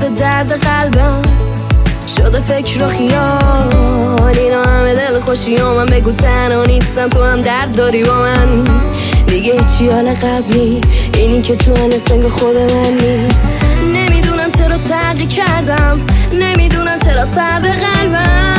شده درد قلبم، شده فکر و خیال، اینا همه دل خوشی و من بگو تنها نیستم، تو هم درد داری با من. دیگه هیچی حال قبلی، اینی که تو انسنگ خود منی. نمیدونم چرا تغییر کردم، نمیدونم چرا سرد قلبم.